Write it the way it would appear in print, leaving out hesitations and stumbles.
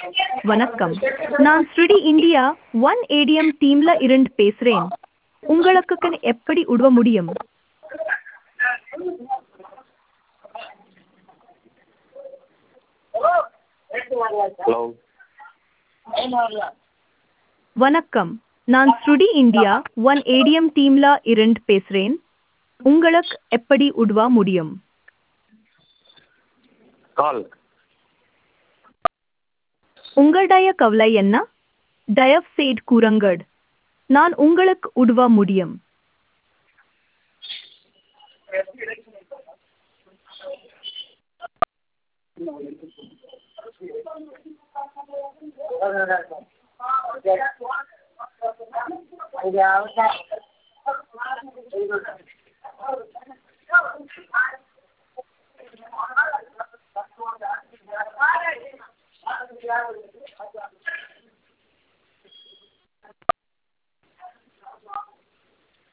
வணக்கம். நான் ஸ்ருடி India one ATM டீம்ல இருந்து பேசுறேன். உங்களுக்கு எப்படி உதவ முடியும்? ஹலோ. வணக்கம். நான் ஸ்ருடி இந்தியா ஒன் ஏடிஎம் டீம்ல இருந்து பேசுறேன். உங்களுக்கு எப்படி உதவ முடியும்? கால். உங்களுடைய கவலை என்ன? தயவு செய்து கூறுங்கள். நான் உங்களுக்கு உதவ முடியும்.